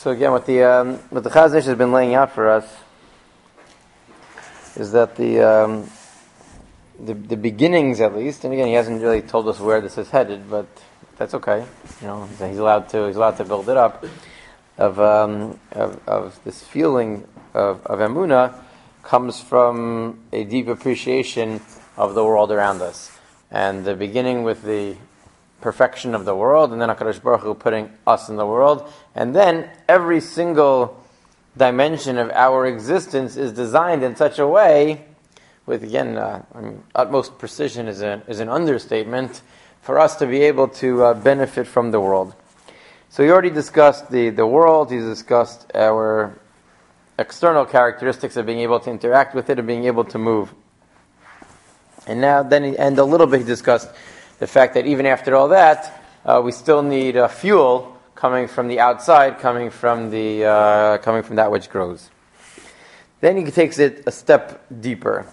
So again, what the Chazon Ish has been laying out for us is that the beginnings, at least, and again, he hasn't really told us where this is headed, but that's okay. You know, he's allowed to build it up of this feeling of emunah comes from a deep appreciation of the world around us, and the beginning with the perfection of the world, and then HaKadosh Baruch Hu putting us in the world, and then every single dimension of our existence is designed in such a way, with again, utmost precision is an understatement, for us to be able to benefit from the world. So he already discussed the world, he's discussed our external characteristics of being able to interact with it and being able to move. And a little bit he discussed the fact that even after all that, we still need fuel coming from the outside, coming from that which grows. Then he takes it a step deeper.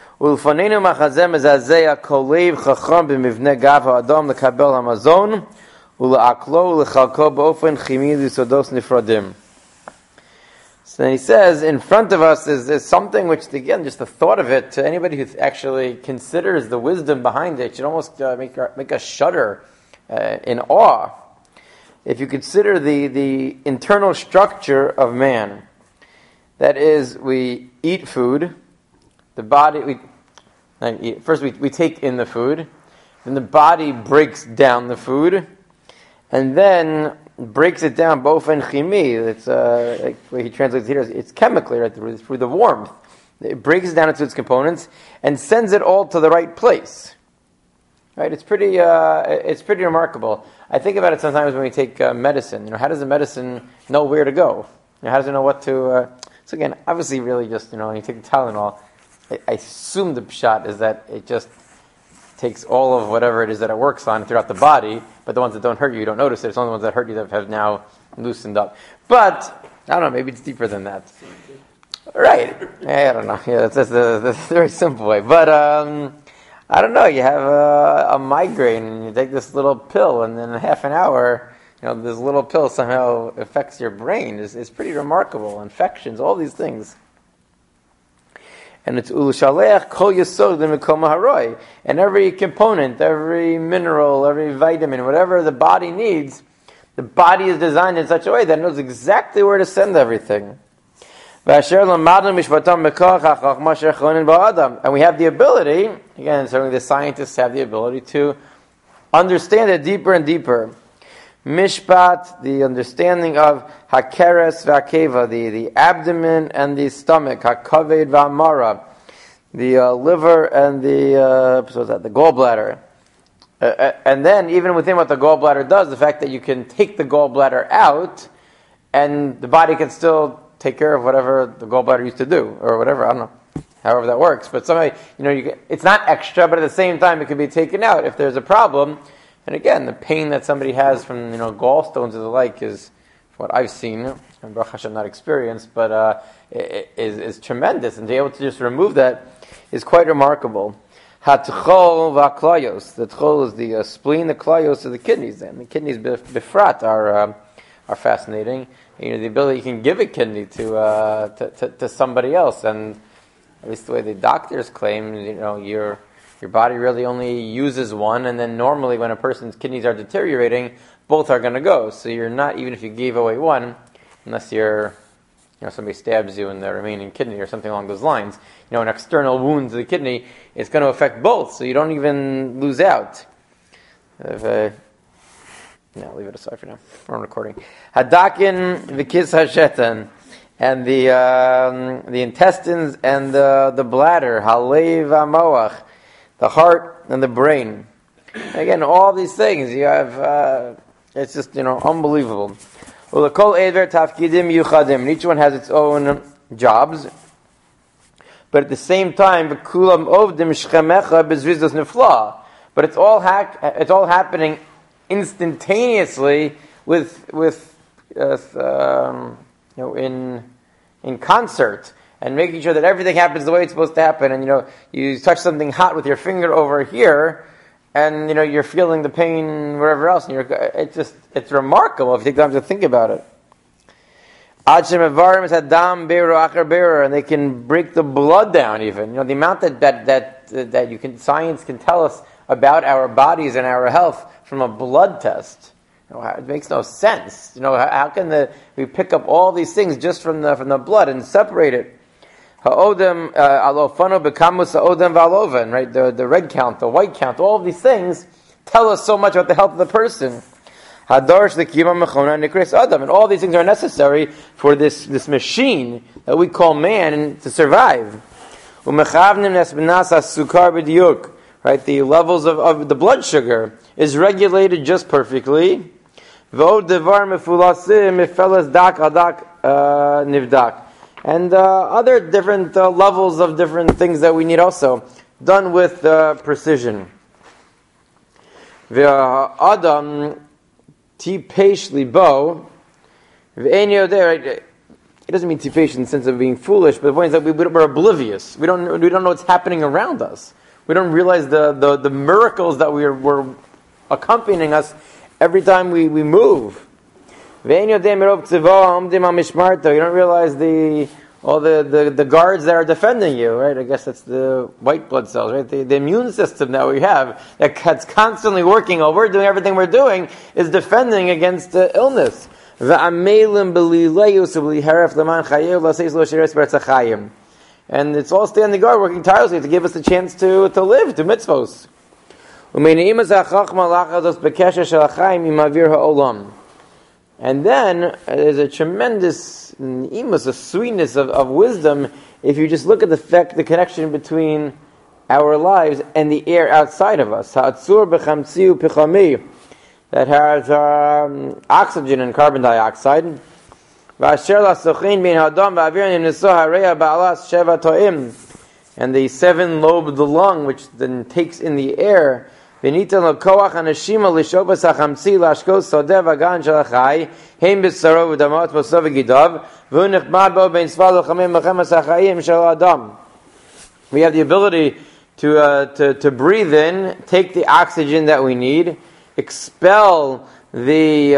So then he says, in front of us is something which, again, just the thought of it, to anybody who actually considers the wisdom behind it, should almost make us shudder in awe. If you consider the internal structure of man, that is, we eat food, the body, first we take in the food, then the body breaks down the food, and then breaks it down bofen chimi. It's like the way he translates it here. It's chemically, right, through the warmth. It breaks it down into its components and sends it all to the right place. Right? It's pretty remarkable. I think about it sometimes when we take medicine. You know, how does the medicine know where to go? You know, how does it know what to? So again, obviously, really, just when you take the Tylenol, I assume the pshat is that it just takes all of whatever it is that it works on throughout the body, but the ones that don't hurt you don't notice it. It's only the ones that hurt you that have now loosened up. But, I don't know, maybe it's deeper than that. Right. I don't know. Yeah, that's a very simple way. But, I don't know, you have a migraine and you take this little pill and then in half an hour, this little pill somehow affects your brain. It's pretty remarkable. Infections, all these things. And it's ulushalech kol yesod l'mekom haroi, and every component, every mineral, every vitamin, whatever the body needs, the body is designed in such a way that it knows exactly where to send everything. And we have the ability, again, certainly the scientists have the ability to understand it deeper and deeper. Mishpat, the understanding of hakeres v'akeva, the abdomen and the stomach, hakaved v'amara, the liver and the gallbladder. And then, even within what the gallbladder does, the fact that you can take the gallbladder out and the body can still take care of whatever the gallbladder used to do, or whatever, I don't know, however that works. But somehow, it's not extra, but at the same time, it can be taken out if there's a problem. And again, the pain that somebody has from gallstones and the like is, from what I've seen, and Baruch Hashem not experienced, but is tremendous. And to be able to just remove that is quite remarkable. Hatchol v'aklayos. The tchol is the spleen, the klayos are the kidneys. And the kidneys bifrat are fascinating. The ability you can give a kidney to somebody else, and at least the way the doctors claim, your body really only uses one, and then normally when a person's kidneys are deteriorating, both are going to go. So you're not, even if you gave away one, unless somebody stabs you in the remaining kidney or something along those lines, an external wound to the kidney, it's going to affect both, so you don't even lose out. Leave it aside for now. We're on recording. Hadakin v'kis hashetan, and the intestines and the bladder, halev v'moach, the heart and the brain. Again, all these things you have. It's just unbelievable. And each one has its own jobs, but at the same time, but it's all happening instantaneously in concert, and making sure that everything happens the way it's supposed to happen. And you touch something hot with your finger over here, and you're feeling the pain wherever else. And it's remarkable if you take time to think about it. Ad shemevarim es hadam beru acher beru, and they can break the blood down even. You know, the amount that you can, science can tell us about our bodies and our health from a blood test. You know, it makes no sense. You know, how can we pick up all these things just from the blood and separate it? Ha'odem alofano bekamus ha'odem v'aloven, right? The red count, the white count, all of these things tell us so much about the health of the person. Hadarsh l'kiyama mechona nikres adam, and all these things are necessary for this machine that we call man to survive. Umechavnim nesbenas asukar b'diuk, right? The levels of the blood sugar is regulated just perfectly. V'od devar mefulasim mifelas dak adak nivdak. And other different levels of different things that we need also, done with precision. V'adam tipesh libo v'enyo there. It doesn't mean tipesh in the sense of being foolish, but the point is that we're oblivious. We don't know what's happening around us. We don't realize the miracles that we're accompanying us every time we move. You don't realize all the guards that are defending you, right? I guess that's the white blood cells, right? The immune system that we have that's constantly working while we're doing everything we're doing is defending against illness. And it's all standing guard, working tirelessly to give us the chance to live, to mitzvos. And then there's a tremendous imus, a sweetness of wisdom if you just look at the connection between our lives and the air outside of us. That has oxygen and carbon dioxide. And the seven-lobed lung, which then takes in the air. And the we have the ability to breathe in, take the oxygen that we need, expel the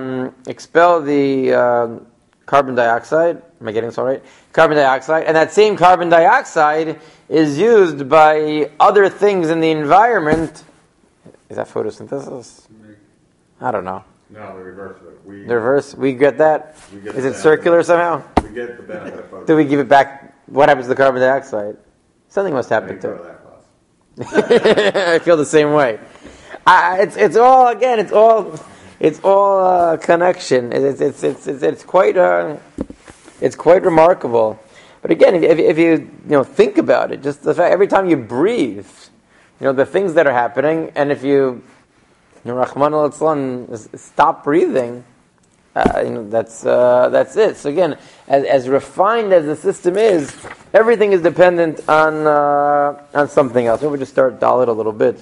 carbon dioxide. Am I getting this all right? Carbon dioxide. And that same carbon dioxide is used by other things in the environment. Is that photosynthesis? I don't know. No, the reverse of it. The reverse? We get that? Is it circular somehow? We get the benefit of photosynthesis. Do we give it back? What happens to the carbon dioxide? Something must happen to it. I feel the same way. It's all, again, it's all connection. It's quite remarkable. But again, if you think about it, just the fact every time you breathe, the things that are happening, and if you Rahman al stop breathing, that's it. So again, as refined as the system is, everything is dependent on something else. Maybe we just start Dalit a little bit.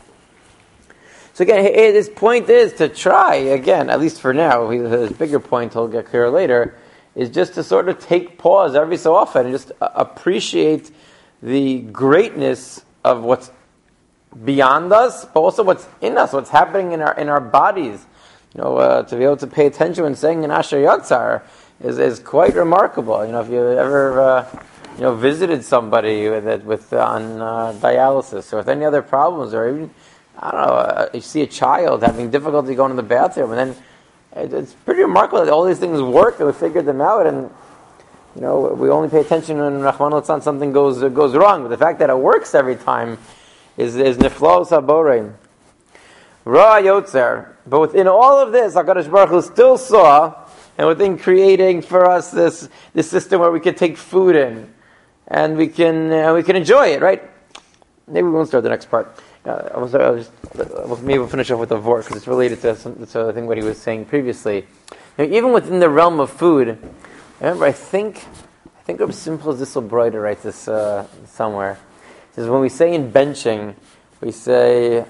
So again, his point is to try, again, at least for now, his bigger point he'll get clearer later, is just to sort of take pause every so often and just appreciate the greatness of what's beyond us, but also what's in us, what's happening in our bodies. To be able to pay attention when saying an Asher Yatzar is quite remarkable. If you ever visited somebody on dialysis or with any other problems, or even you see a child having difficulty going to the bathroom, and then it's pretty remarkable that all these things work and we figured them out, and we only pay attention when Rahman al something goes wrong. But the fact that it works every time is niflo saborein. Ra Yotzer. But within all of this, HaKadosh Baruch Hu still saw, and within creating for us this system where we can take food in, and we can enjoy it, right? Maybe we won't start the next part. Maybe we'll finish off with a vort because it's related to the thing what he was saying previously. Even within the realm of food, I remember I think Rabbi Simple Zisselbroider writes this somewhere. It says when we say in benching, we say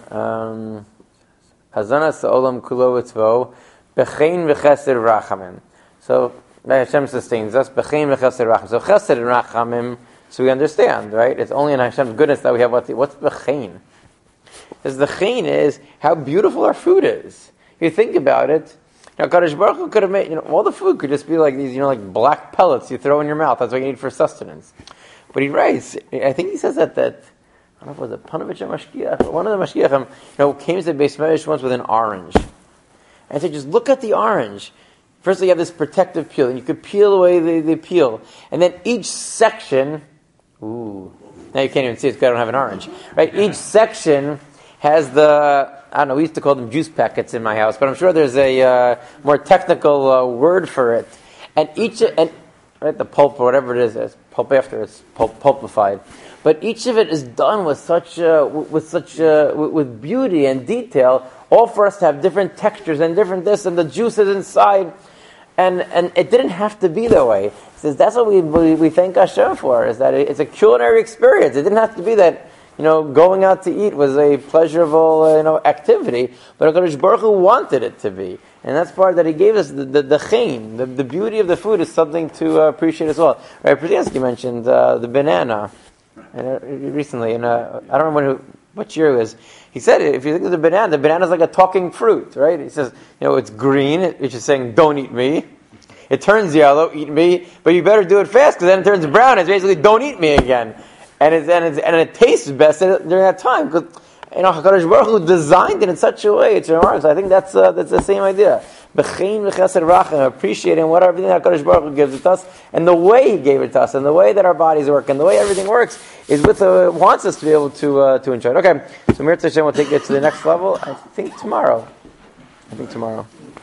Hazana Sa'olam Kulo Etzvo Bechein V'Chesed Rachamim. So Hashem sustains us Bechein V'Chesed Rachamim. So Chesed and Rachamim, so we understand, right? It's only in Hashem's goodness that we have what's Bechein. Because the chein is how beautiful our food is. If you think about it, Kadosh Baruch Hu could have made, all the food could just be like these, like black pellets you throw in your mouth. That's what you need for sustenance. But he writes, I think he says that I don't know if it was a Panovich or Mashgiach, one of the Mashgiachim, came to the Beis Medrash once with an orange. And said, just look at the orange. First, you have this protective peel, and you could peel away the peel. And then each section, now you can't even see it because I don't have an orange, right? Each section has we used to call them juice packets in my house, but I'm sure there's a more technical word for it. And the pulp or whatever it is, it's pulp after it's pulpified. But each of it is done with with beauty and detail, all for us to have different textures and different this, and the juices inside. And it didn't have to be that way. He says that's what we thank Hashem for, is that it's a culinary experience. It didn't have to be that, going out to eat was a pleasurable, activity, but HaKadosh Baruch Hu wanted it to be. And that's part that he gave us, the chaim, the beauty of the food is something to appreciate as well. Right, Prudyansky mentioned the banana recently, and I don't remember what year it was. He said, if you think of the banana is like a talking fruit, right? He says, it's green, which is saying, don't eat me. It turns yellow, eat me, but you better do it fast, because then it turns brown, it's basically, don't eat me again. And it tastes best during that time, because HaKadosh Baruch Hu designed it in such a way, it's remarkable. So I think that's the same idea. B'chein v'chesed racham, appreciating what everything that HaKadosh Baruch Hu gives it to us, and the way He gave it to us, and the way that our bodies work, and the way everything works, is wants us to be able to enjoy it. Okay, so Mir Hashem will take it to the next level, I think tomorrow.